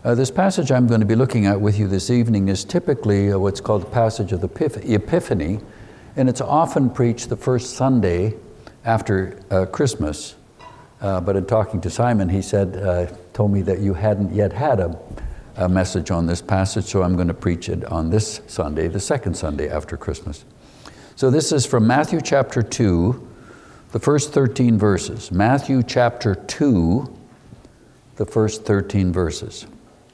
This passage I'm going to be looking at with you this evening is typically what's called the passage of the Epiphany, and it's often preached the first Sunday after Christmas. But in talking to Simon, he told me that you hadn't yet had a message on this passage, so I'm going to preach it on this Sunday, the second Sunday after Christmas. So this is from Matthew chapter 2, the first 13 verses. Matthew chapter 2, the first 13 verses.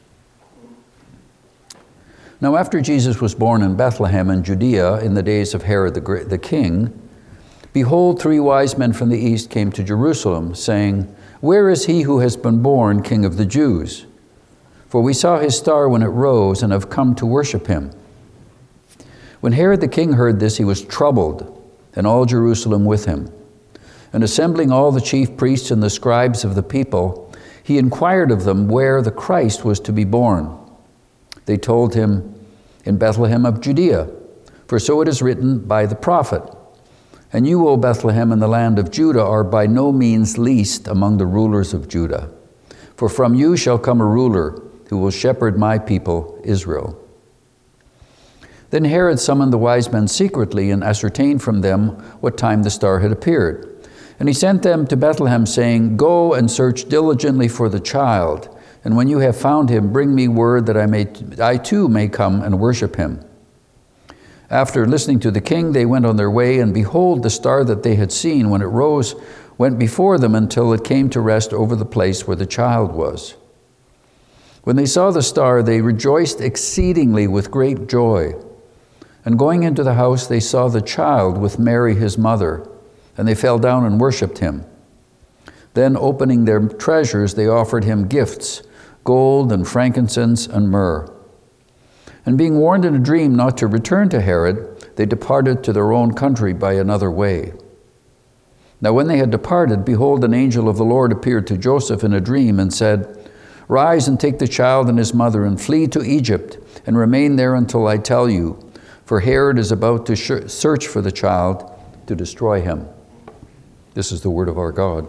Now after Jesus was born in Bethlehem in Judea in the days of Herod the king, behold, 3 wise men from the east came to Jerusalem, saying, "Where is he who has been born King of the Jews? For we saw his star when it rose and have come to worship him." When Herod the king heard this, he was troubled, and all Jerusalem with him. And assembling all the chief priests and the scribes of the people, he inquired of them where the Christ was to be born. They told him, "In Bethlehem of Judea, for so it is written by the prophet, and you, O Bethlehem, in the land of Judah, are by no means least among the rulers of Judah. For from you shall come a ruler who will shepherd my people, Israel." Then Herod summoned the wise men secretly and ascertained from them what time the star had appeared. And he sent them to Bethlehem, saying, "Go and search diligently for the child, and when you have found him, bring me word that I too may come and worship him." After listening to the king, they went on their way, and behold, the star that they had seen when it rose went before them until it came to rest over the place where the child was. When they saw the star, they rejoiced exceedingly with great joy. And going into the house, they saw the child with Mary his mother, and they fell down and worshipped him. Then, opening their treasures, they offered him gifts, gold and frankincense and myrrh. And being warned in a dream not to return to Herod, they departed to their own country by another way. Now when they had departed, behold, an angel of the Lord appeared to Joseph in a dream and said, "Rise and take the child and his mother and flee to Egypt and remain there until I tell you, for Herod is about to search for the child to destroy him." This is the word of our God.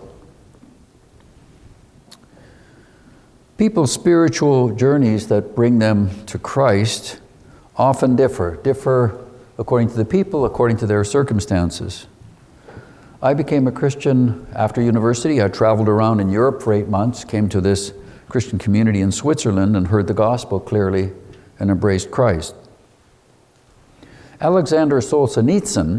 People's spiritual journeys that bring them to Christ often differ according to the people, according to their circumstances. I became a Christian after university. I traveled around in Europe for 8 months, came to this Christian community in Switzerland and heard the gospel clearly and embraced Christ. Alexander Solzhenitsyn,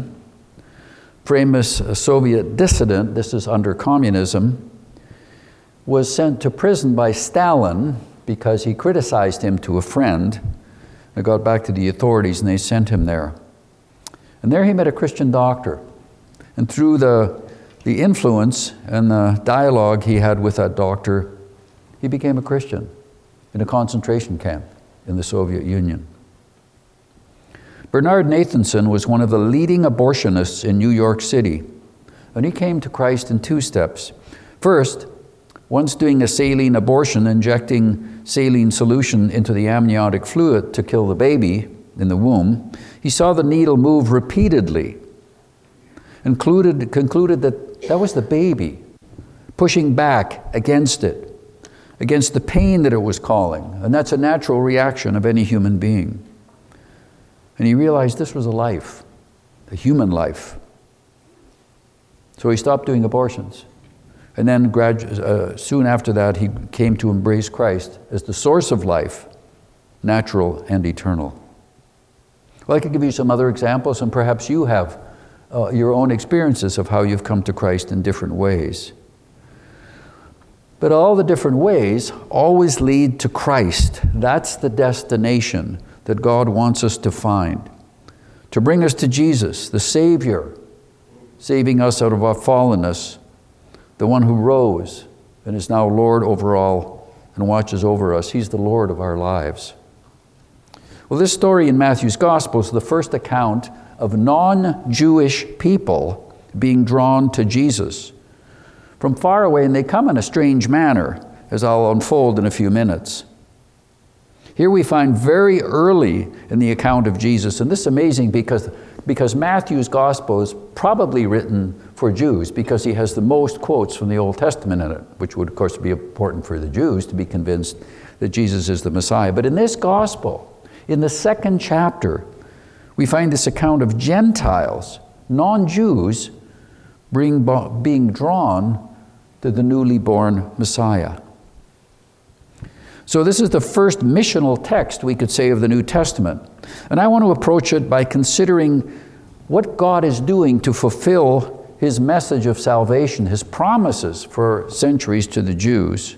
famous Soviet dissident, this is under communism, was sent to prison by Stalin because he criticized him to a friend. They got back to the authorities and they sent him there. And there he met a Christian doctor. And through the influence and the dialogue he had with that doctor, he became a Christian in a concentration camp in the Soviet Union. Bernard Nathanson was one of the leading abortionists in New York City. And he came to Christ in 2 steps. First, once doing a saline abortion, injecting saline solution into the amniotic fluid to kill the baby in the womb, he saw the needle move repeatedly and concluded that was the baby pushing back against it, against the pain that it was causing. And that's a natural reaction of any human being. And he realized this was a life, a human life. So he stopped doing abortions. And then soon after that, he came to embrace Christ as the source of life, natural and eternal. Well, I could give you some other examples, and perhaps you have your own experiences of how you've come to Christ in different ways. But all the different ways always lead to Christ. That's the destination that God wants us to find, to bring us to Jesus, the Savior, saving us out of our fallenness, the one who rose and is now Lord over all and watches over us. He's the Lord of our lives. Well, this story in Matthew's Gospel is the first account of non-Jewish people being drawn to Jesus from far away, and they come in a strange manner, as I'll unfold in a few minutes. Here we find very early in the account of Jesus, and this is amazing because Matthew's Gospel is probably written for Jews because he has the most quotes from the Old Testament in it, which would, of course, be important for the Jews to be convinced that Jesus is the Messiah. But in this gospel, in the 2nd chapter, we find this account of Gentiles, non-Jews, being drawn to the newly born Messiah. So this is the first missional text, we could say, of the New Testament. And I want to approach it by considering what God is doing to fulfill his message of salvation, his promises for centuries to the Jews.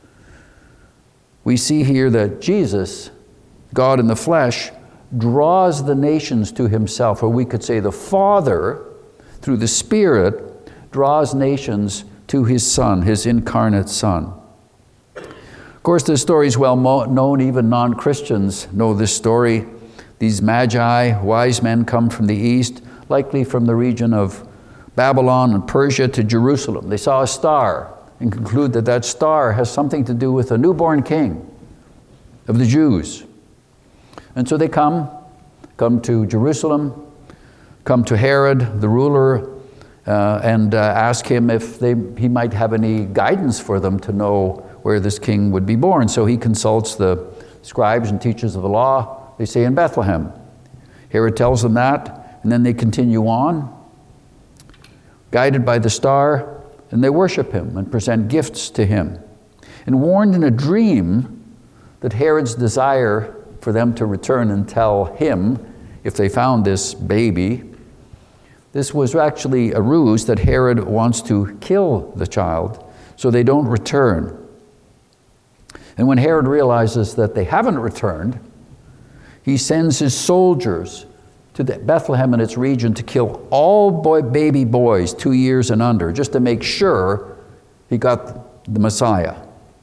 We see here that Jesus, God in the flesh, draws the nations to himself, or we could say the Father, through the Spirit, draws nations to his Son, his incarnate Son. Of course, this story is well known. Even non-Christians know this story. These magi, wise men, come from the east, likely from the region of Babylon and Persia, to Jerusalem. They saw a star and conclude that that star has something to do with a newborn king of the Jews. And so they come to Jerusalem, come to Herod, the ruler, and ask him if he might have any guidance for them to know where this king would be born. So he consults the scribes and teachers of the law. They say in Bethlehem. Herod tells them that, and then they continue on, guided by the star, and they worship him and present gifts to him. And warned in a dream that Herod's desire for them to return and tell him if they found this baby, this was actually a ruse that Herod wants to kill the child so they don't return. And when Herod realizes that they haven't returned, he sends his soldiers to Bethlehem and its region to kill all baby boys 2 years and under, just to make sure he got the Messiah.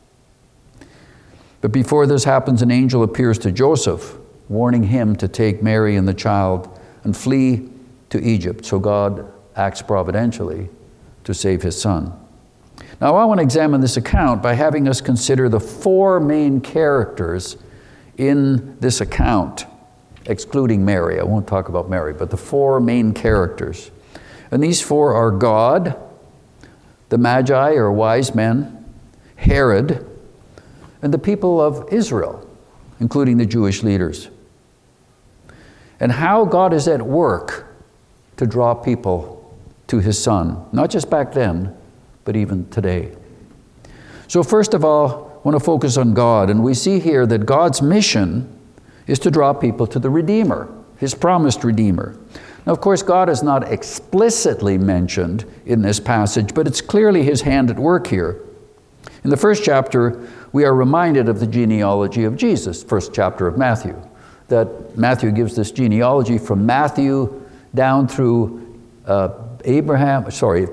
But before this happens, an angel appears to Joseph, warning him to take Mary and the child and flee to Egypt. So God acts providentially to save his son. Now I want to examine this account by having us consider the 4 main characters in this account, excluding Mary. I won't talk about Mary, but the 4 main characters. And these 4 are God, the Magi or wise men, Herod, and the people of Israel, including the Jewish leaders. And how God is at work to draw people to his Son, not just back then, but even today. So first of all, I want to focus on God, and we see here that God's mission is to draw people to the Redeemer, his promised Redeemer. Now, of course, God is not explicitly mentioned in this passage, but it's clearly his hand at work here. In the first chapter, we are reminded of the genealogy of Jesus, first chapter of Matthew, that Matthew gives this genealogy from Matthew down through Abraham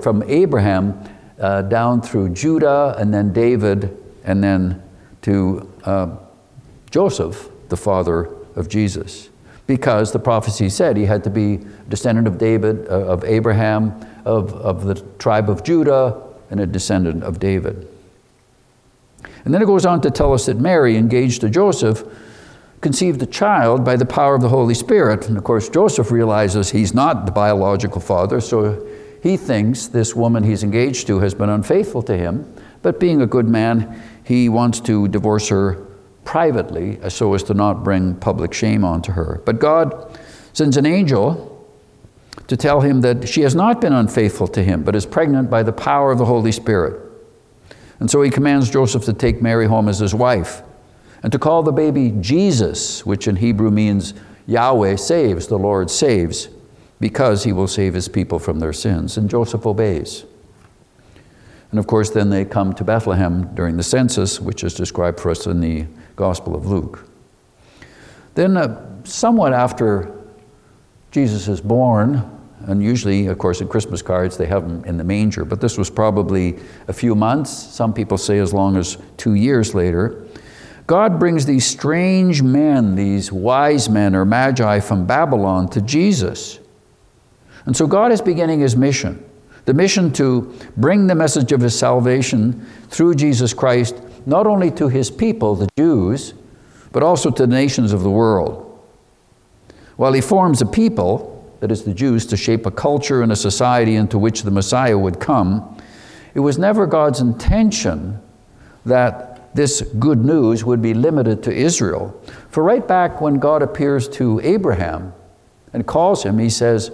down through Judah, and then David, and then to Joseph, the father of Jesus. Because the prophecy said he had to be a descendant of David, of Abraham, of the tribe of Judah, and a descendant of David. And then it goes on to tell us that Mary, engaged to Joseph, conceived a child by the power of the Holy Spirit. And of course, Joseph realizes he's not the biological father, so he thinks this woman he's engaged to has been unfaithful to him. But being a good man, he wants to divorce her privately so as to not bring public shame onto her. But God sends an angel to tell him that she has not been unfaithful to him, but is pregnant by the power of the Holy Spirit. And so he commands Joseph to take Mary home as his wife and to call the baby Jesus, which in Hebrew means Yahweh saves, the Lord saves, because he will save his people from their sins. And Joseph obeys. And of course, then they come to Bethlehem during the census, which is described for us in the Gospel of Luke. Then somewhat after Jesus is born, and usually, of course, in Christmas cards, they have him in the manger, but this was probably a few months, some people say as long as 2 years later, God brings these strange men, these wise men or magi from Babylon to Jesus. And so God is beginning his mission, the mission to bring the message of his salvation through Jesus Christ, not only to his people, the Jews, but also to the nations of the world. While he forms a people, that is the Jews, to shape a culture and a society into which the Messiah would come, it was never God's intention that this good news would be limited to Israel. For right back when God appears to Abraham and calls him, he says,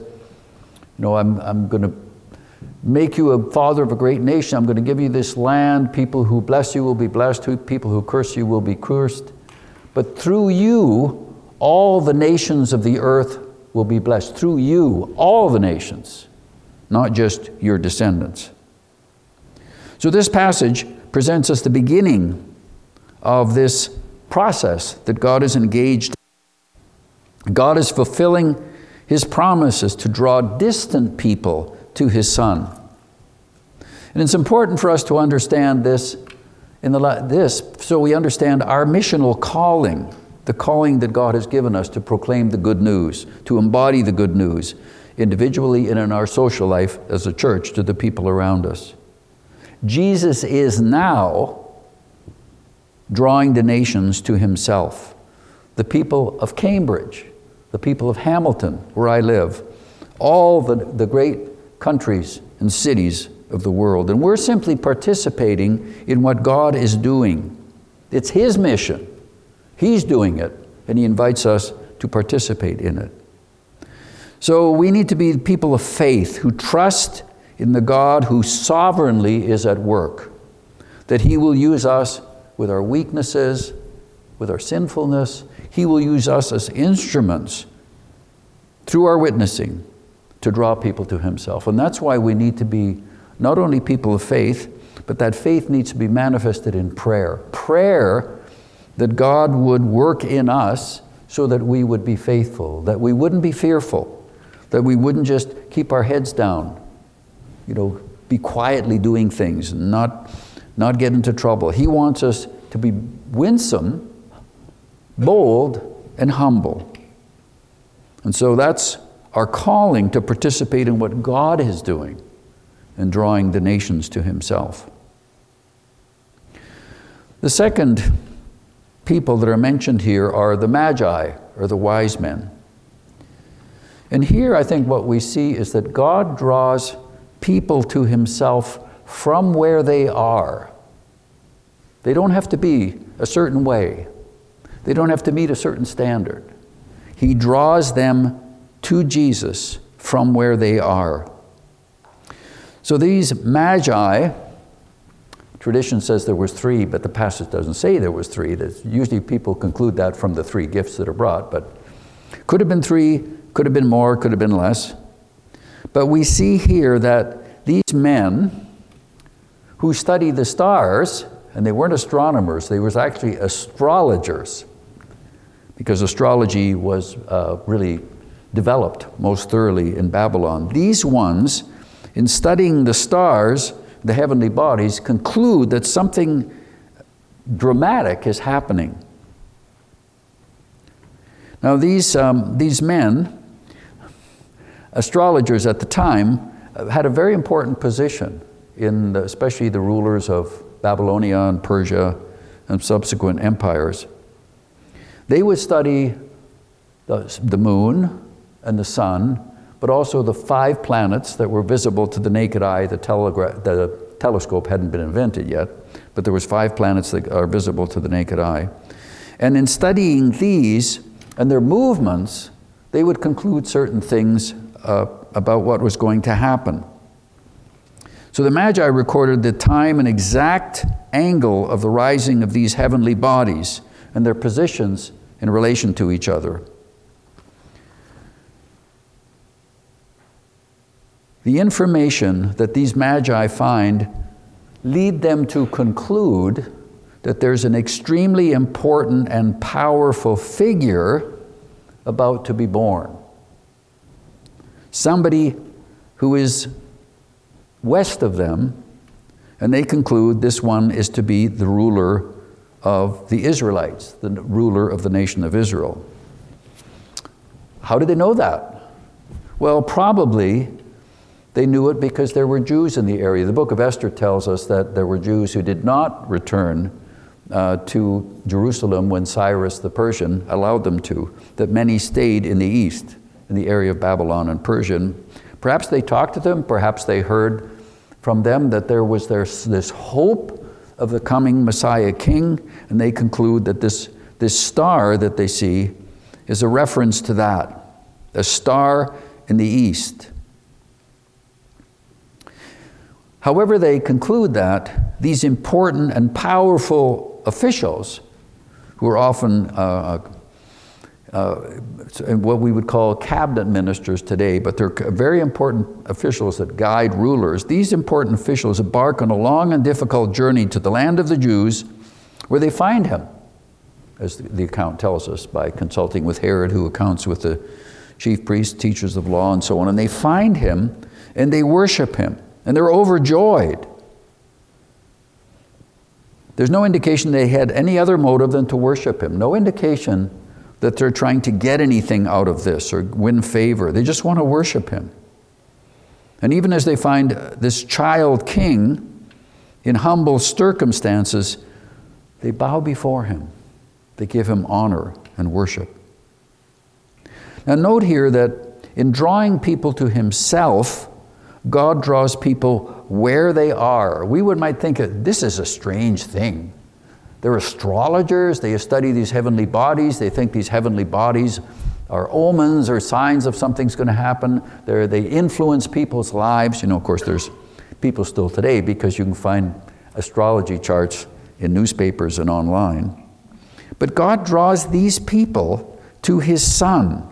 I'm going to make you a father of a great nation. I'm going to give you this land. People who bless you will be blessed. People who curse you will be cursed. But through you, all the nations of the earth will be blessed. Through you, all the nations, not just your descendants. So this passage presents us the beginning of this process that God is engaged in. God is fulfilling his promises to draw distant people to his Son. And it's important for us to understand this so we understand our missional calling, the calling that God has given us to proclaim the good news, to embody the good news individually and in our social life as a church to the people around us. Jesus is now drawing the nations to himself. The people of Cambridge, the people of Hamilton, where I live, all the great countries and cities of the world. And we're simply participating in what God is doing. It's his mission. He's doing it, and he invites us to participate in it. So we need to be people of faith who trust in the God who sovereignly is at work, that he will use us with our weaknesses, with our sinfulness. He will use us as instruments through our witnessing to draw people to himself. And that's why we need to be not only people of faith, but that faith needs to be manifested in prayer. Prayer that God would work in us so that we would be faithful, that we wouldn't be fearful, that we wouldn't just keep our heads down, be quietly doing things and not get into trouble. He wants us to be winsome, bold, and humble. And so that's our calling, to participate in what God is doing and drawing the nations to himself. The second people that are mentioned here are the Magi, or the wise men. And here I think what we see is that God draws people to himself from where they are. They don't have to be a certain way. They don't have to meet a certain standard. He draws them to Jesus from where they are. So these Magi, tradition says there was 3, but the passage doesn't say there was 3. Usually people conclude that from the 3 gifts that are brought, but could have been 3, could have been more, could have been less. But we see here that these men who study the stars, and they weren't astronomers, they were actually astrologers, because astrology was really developed most thoroughly in Babylon. These ones, in studying the stars, the heavenly bodies, conclude that something dramatic is happening. Now these men, astrologers at the time, had a very important position in especially the rulers of Babylonia and Persia and subsequent empires. They would study the moon and the sun, but also the 5 planets that were visible to the naked eye. The telescope hadn't been invented yet, but there was 5 planets that are visible to the naked eye. And in studying these and their movements, they would conclude certain things about what was going to happen. So the Magi recorded the time and exact angle of the rising of these heavenly bodies and their positions in relation to each other. The information that these Magi find lead them to conclude that there's an extremely important and powerful figure about to be born. Somebody who is west of them, and they conclude this one is to be the ruler of the Israelites, the ruler of the nation of Israel. How did they know that? Well, probably they knew it because there were Jews in the area. The book of Esther tells us that there were Jews who did not return to Jerusalem when Cyrus the Persian allowed them to, that many stayed in the east, in the area of Babylon and Persia. Perhaps they talked to them, perhaps they heard from them that there was this hope of the coming Messiah king, and they conclude that this star that they see is a reference to that, a star in the east. However, they conclude that these important and powerful officials, who are often what we would call cabinet ministers today, but they're very important officials that guide rulers. These important officials embark on a long and difficult journey to the land of the Jews, where they find him, as the account tells us, by consulting with Herod, who accounts with the chief priests, teachers of law, and so on. And they find him, and they worship him, and they're overjoyed. There's no indication they had any other motive than to worship him. No indication that they're trying to get anything out of this or win favor. They just want to worship him. And even as they find this child king in humble circumstances, they bow before him. They give him honor and worship. Now note here that in drawing people to himself, God draws people where they are. We might think this is a strange thing. They're astrologers. They study these heavenly bodies. They think these heavenly bodies are omens or signs of something's going to happen. They influence people's lives. You know, of course, there's people still today, because you can find astrology charts in newspapers and online. But God draws these people to his Son.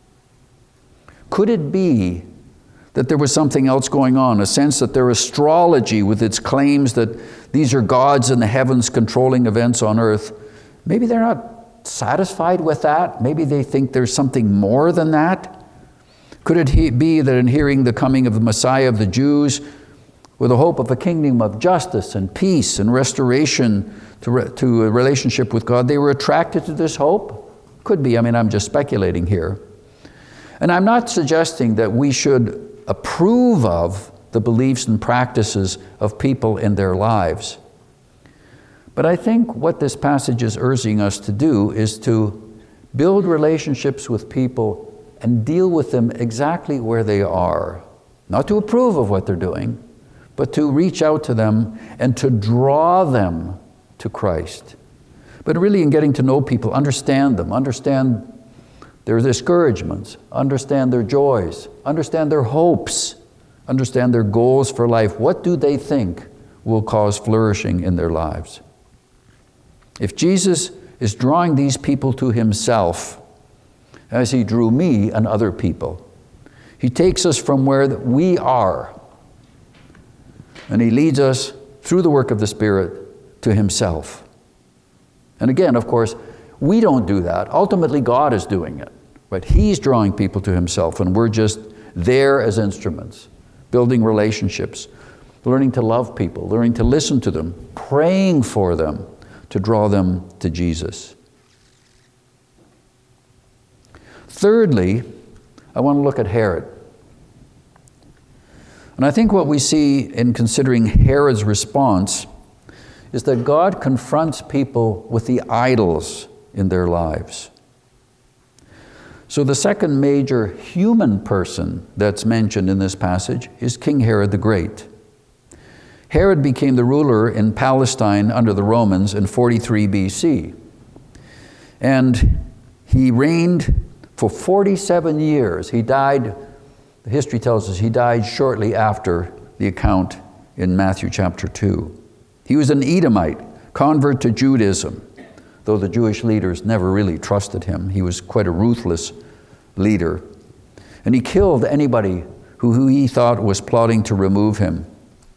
Could it be that there was something else going on, a sense that their astrology, with its claims that these are gods in the heavens controlling events on earth, maybe they're not satisfied with that? Maybe they think there's something more than that? Could it be that in hearing the coming of the Messiah of the Jews, with the hope of a kingdom of justice and peace and restoration to a relationship with God, they were attracted to this hope? Could be. I mean, I'm just speculating here. And I'm not suggesting that we should approve of the beliefs and practices of people in their lives. But I think what this passage is urging us to do is to build relationships with people and deal with them exactly where they are. Not to approve of what they're doing, but to reach out to them and to draw them to Christ. But really, in getting to know people, understand them, understand their discouragements, understand their joys, understand their hopes, understand their goals for life. What do they think will cause flourishing in their lives? If Jesus is drawing these people to himself, as he drew me and other people, he takes us from where we are, and he leads us through the work of the Spirit to himself. And again, of course, we don't do that. Ultimately, God is doing it. But he's drawing people to himself, and we're just there as instruments, building relationships, learning to love people, learning to listen to them, praying for them to draw them to Jesus. Thirdly, I want to look at Herod. And I think what we see in considering Herod's response is that God confronts people with the idols in their lives. So the second major human person that's mentioned in this passage is King Herod the Great. Herod became the ruler in Palestine under the Romans in 43 BC. And he reigned for 47 years. He died, the history tells us, he died shortly after the account in Matthew chapter 2. He was an Edomite, convert to Judaism, though the Jewish leaders never really trusted him. He was quite a ruthless leader. And he killed anybody who he thought was plotting to remove him.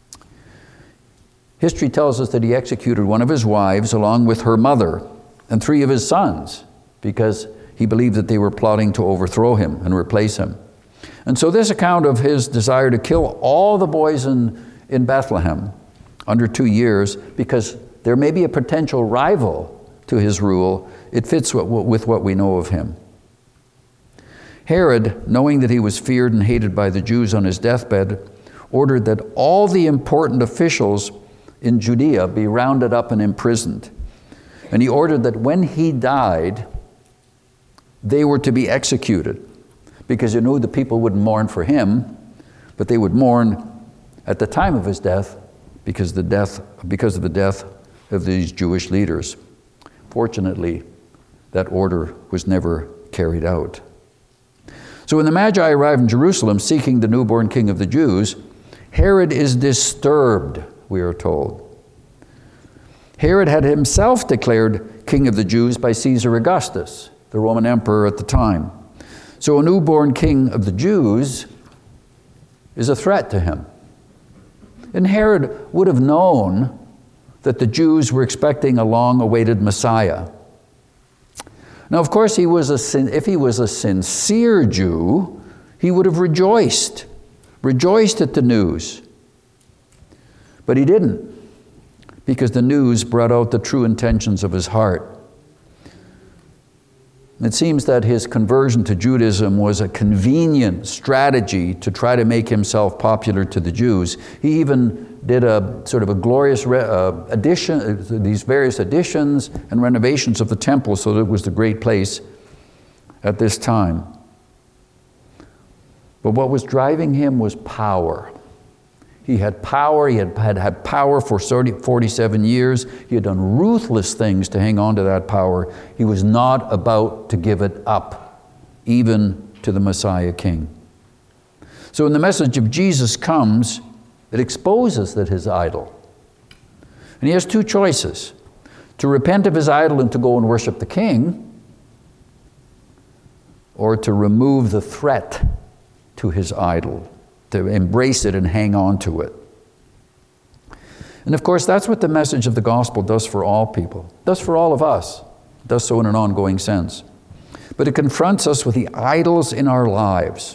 History tells us that he executed one of his wives along with her mother and 3 of his sons because he believed that they were plotting to overthrow him and replace him. And so this account of his desire to kill all the boys in Bethlehem under 2 years, because there may be a potential rival to his rule, it fits with what we know of him. Herod, knowing that he was feared and hated by the Jews on his deathbed, ordered that all the important officials in Judea be rounded up and imprisoned. And he ordered that when he died, they were to be executed, because he knew the people wouldn't mourn for him, but they would mourn at the time of his death because of the death of these Jewish leaders. Fortunately, that order was never carried out. So when the Magi arrive in Jerusalem seeking the newborn king of the Jews, Herod is disturbed, we are told. Herod had himself declared king of the Jews by Caesar Augustus, the Roman emperor at the time. So a newborn king of the Jews is a threat to him. And Herod would have known that the Jews were expecting a long-awaited Messiah. Now, of course, if he was a sincere Jew, he would have rejoiced at the news. But he didn't, because the news brought out the true intentions of his heart. It seems that his conversion to Judaism was a convenient strategy to try to make himself popular to the Jews. He even did a sort of a glorious addition, these various additions and renovations of the temple, so that it was the great place at this time. But what was driving him was power. He had power. He had power for 47 years. He had done ruthless things to hang on to that power. He was not about to give it up, even to the Messiah King. So when the message of Jesus comes, it exposes that his idol. And he has two choices: to repent of his idol and to go and worship the king, or to remove the threat to his idol, to embrace it and hang on to it. And of course, that's what the message of the gospel does for all people, does for all of us, does so in an ongoing sense. But it confronts us with the idols in our lives.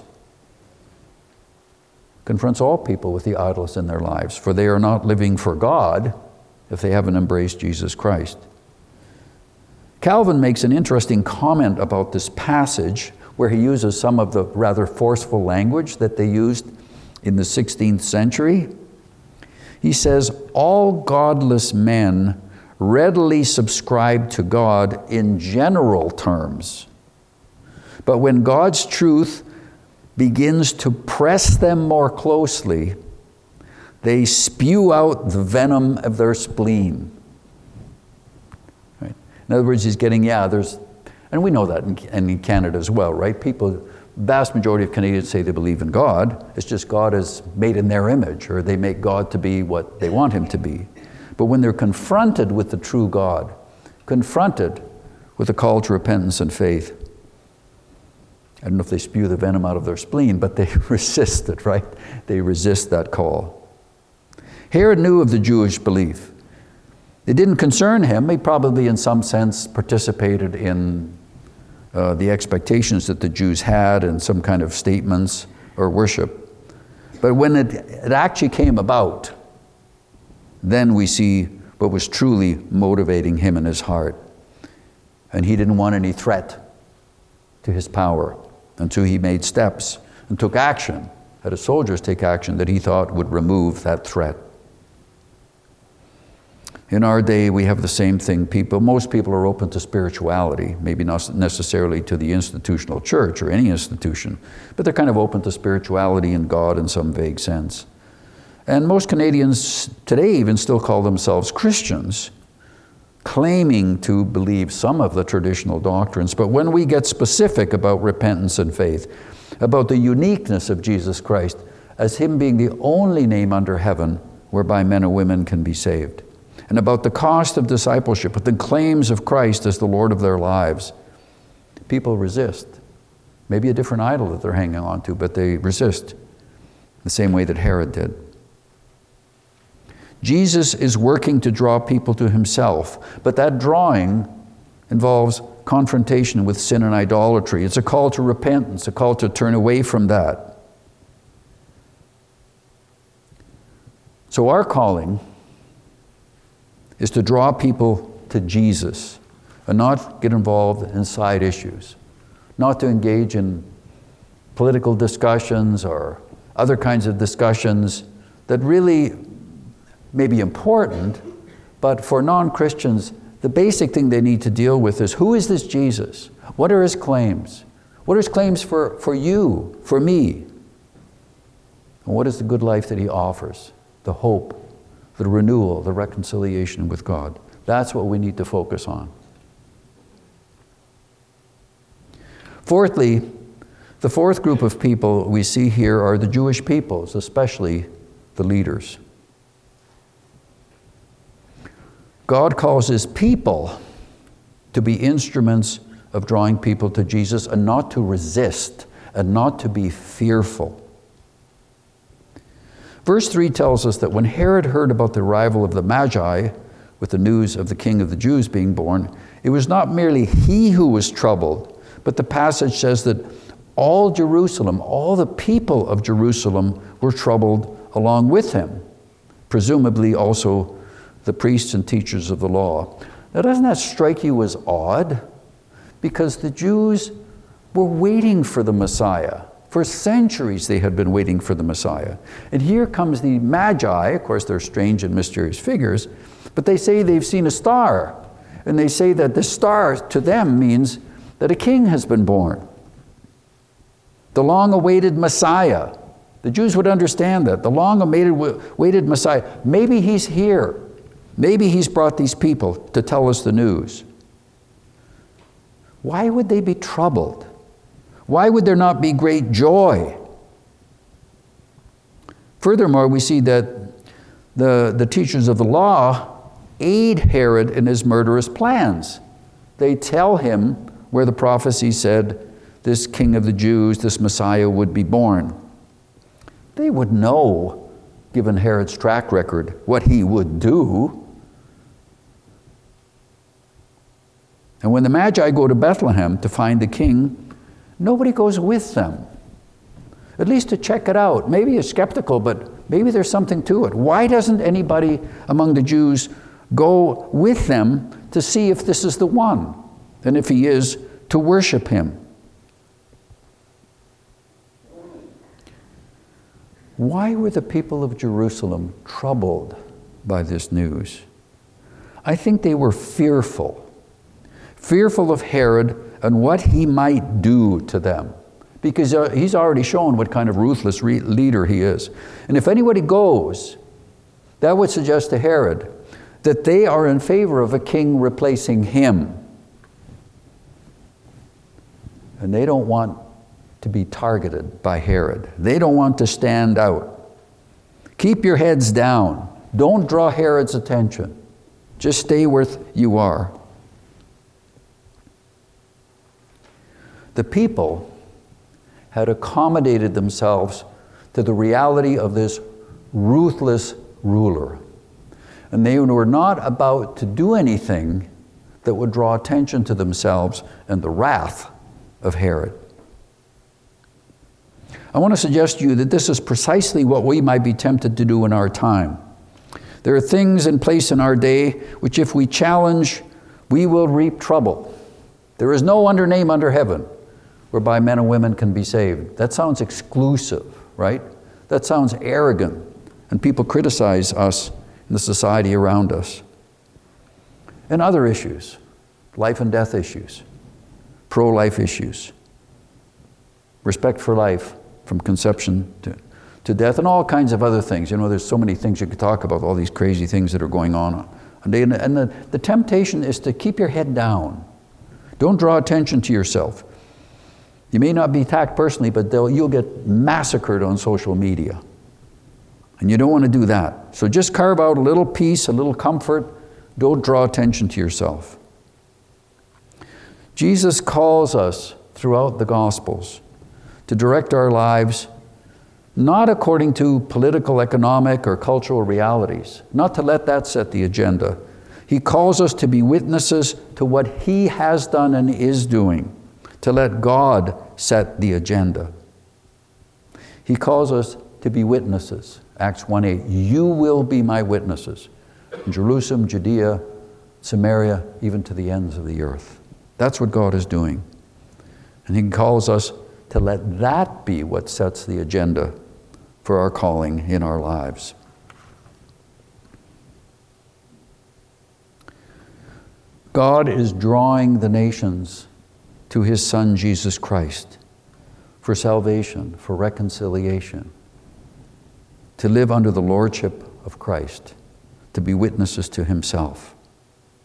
Confronts all people with the idols in their lives, for they are not living for God if they haven't embraced Jesus Christ. Calvin makes an interesting comment about this passage, where he uses some of the rather forceful language that they used in the 16th century. He says, all godless men readily subscribe to God in general terms. But when God's truth begins to press them more closely, they spew out the venom of their spleen. Right? In other words, he's getting, and we know that in Canada as well, right? People, vast majority of Canadians say they believe in God. It's just God is made in their image, or they make God to be what they want him to be. But when they're confronted with the true God, confronted with a call to repentance and faith, I don't know if they spew the venom out of their spleen, but they resist it, right? They resist that call. Herod knew of the Jewish belief. It didn't concern him. He probably, in some sense, participated in the expectations that the Jews had and some kind of statements or worship. But when it actually came about, then we see what was truly motivating him in his heart. And he didn't want any threat to his power until he made steps and took action, had his soldiers take action that he thought would remove that threat. In our day, we have the same thing. Most people are open to spirituality, maybe not necessarily to the institutional church or any institution, but they're kind of open to spirituality and God in some vague sense. And most Canadians today even still call themselves Christians, claiming to believe some of the traditional doctrines. But when we get specific about repentance and faith, about the uniqueness of Jesus Christ as him being the only name under heaven whereby men and women can be saved, and about the cost of discipleship, with the claims of Christ as the Lord of their lives, people resist. Maybe a different idol that they're hanging on to, but they resist the same way that Herod did. Jesus is working to draw people to himself, but that drawing involves confrontation with sin and idolatry. It's a call to repentance, a call to turn away from that. So our calling is to draw people to Jesus and not get involved in side issues, not to engage in political discussions or other kinds of discussions that really may be important, but for non-Christians, the basic thing they need to deal with is, who is this Jesus? What are his claims? What are his claims for you, for me? And what is the good life that he offers? The hope, the renewal, the reconciliation with God. That's what we need to focus on. Fourthly, the fourth group of people we see here are the Jewish peoples, especially the leaders. God calls his people to be instruments of drawing people to Jesus and not to resist and not to be fearful. Verse 3 tells us that when Herod heard about the arrival of the Magi with the news of the King of the Jews being born, it was not merely he who was troubled, but the passage says that all Jerusalem, all the people of Jerusalem were troubled along with him, presumably also the priests and teachers of the law. Now, doesn't that strike you as odd? Because the Jews were waiting for the Messiah. For centuries they had been waiting for the Messiah. And here comes the Magi. Of course, they're strange and mysterious figures, but they say they've seen a star. And they say that the star to them means that a king has been born. The long-awaited Messiah. The Jews would understand that. The long-awaited Messiah. Maybe he's here. Maybe he's brought these people to tell us the news. Why would they be troubled? Why would there not be great joy? Furthermore, we see that the teachers of the law aid Herod in his murderous plans. They tell him where the prophecy said this king of the Jews, this Messiah, would be born. They would know, given Herod's track record, what he would do. And when the Magi go to Bethlehem to find the king, nobody goes with them, at least to check it out. Maybe you're skeptical, but maybe there's something to it. Why doesn't anybody among the Jews go with them to see if this is the one? And if he is, to worship him. Why were the people of Jerusalem troubled by this news? I think they were fearful of Herod and what he might do to them. Because he's already shown what kind of ruthless leader he is. And if anybody goes, that would suggest to Herod that they are in favor of a king replacing him. And they don't want to be targeted by Herod. They don't want to stand out. Keep your heads down. Don't draw Herod's attention. Just stay where you are. The people had accommodated themselves to the reality of this ruthless ruler. And they were not about to do anything that would draw attention to themselves and the wrath of Herod. I want to suggest to you that this is precisely what we might be tempted to do in our time. There are things in place in our day which if we challenge, we will reap trouble. There is no other name under heaven whereby men and women can be saved. That sounds exclusive, right? That sounds arrogant, and people criticize us in the society around us. And other issues, life and death issues, pro-life issues, respect for life from conception to death, and all kinds of other things. You know, there's so many things you could talk about, all these crazy things that are going on. And the temptation is to keep your head down. Don't draw attention to yourself. You may not be attacked personally, but you'll get massacred on social media. And you don't want to do that. So just carve out a little peace, a little comfort. Don't draw attention to yourself. Jesus calls us throughout the Gospels to direct our lives not according to political, economic, or cultural realities, not to let that set the agenda. He calls us to be witnesses to what he has done and is doing, to let God set the agenda. He calls us to be witnesses. Acts 1:8, you will be my witnesses in Jerusalem, Judea, Samaria, even to the ends of the earth. That's what God is doing. And he calls us to let that be what sets the agenda for our calling in our lives. God is drawing the nations to his Son, Jesus Christ, for salvation, for reconciliation, to live under the lordship of Christ, to be witnesses to himself.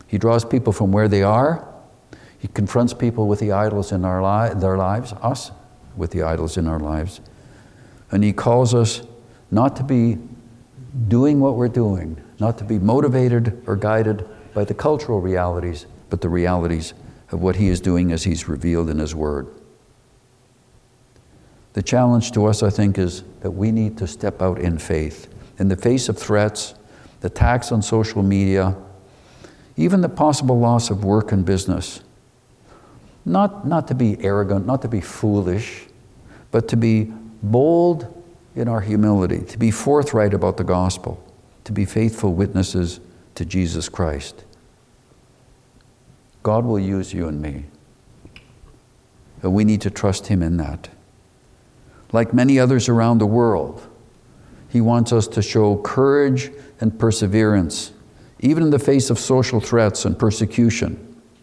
He draws people from where they are. He confronts people with the idols in their lives, us with the idols in our lives. And he calls us not to be doing what we're doing, not to be motivated or guided by the cultural realities, but the realities of what he is doing as he's revealed in his word. The challenge to us, I think, is that we need to step out in faith. In the face of threats, the attacks on social media, even the possible loss of work and business, not to be arrogant, not to be foolish, but to be bold in our humility, to be forthright about the gospel, to be faithful witnesses to Jesus Christ. God will use you and me. But we need to trust him in that. Like many others around the world, he wants us to show courage and perseverance, even in the face of social threats and persecution.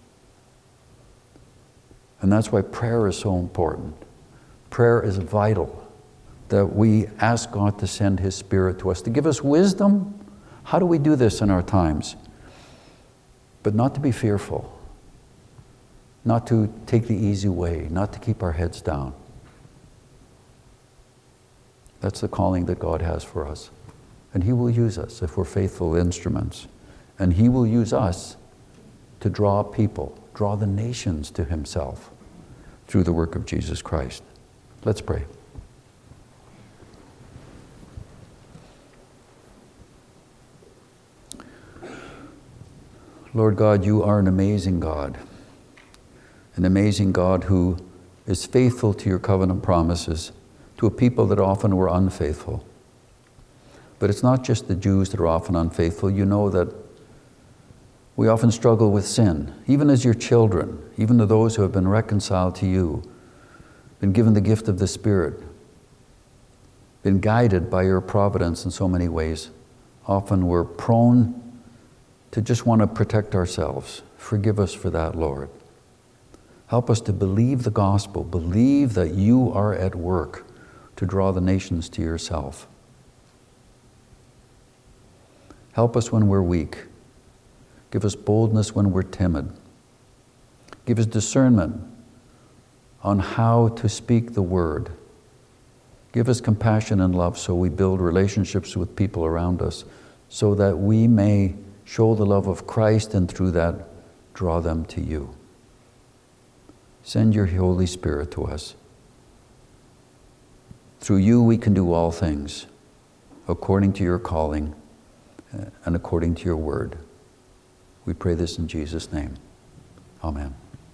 And that's why prayer is so important. Prayer is vital, that we ask God to send his Spirit to us, to give us wisdom. How do we do this in our times? But not to be fearful, not to take the easy way, not to keep our heads down. That's the calling that God has for us. And he will use us if we're faithful instruments. And he will use us to draw people, draw the nations to himself through the work of Jesus Christ. Let's pray. Lord God, you are an amazing God who is faithful to your covenant promises to a people that often were unfaithful. But it's not just the Jews that are often unfaithful. You know that we often struggle with sin, even as your children, even to those who have been reconciled to you, been given the gift of the Spirit, been guided by your providence in so many ways. Often we're prone to just want to protect ourselves. Forgive us for that, Lord. Help us to believe the gospel, believe that you are at work to draw the nations to yourself. Help us when we're weak. Give us boldness when we're timid. Give us discernment on how to speak the word. Give us compassion and love so we build relationships with people around us, so that we may show the love of Christ and through that draw them to you. Send your Holy Spirit to us. Through you we can do all things according to your calling and according to your word. We pray this in Jesus' name. Amen.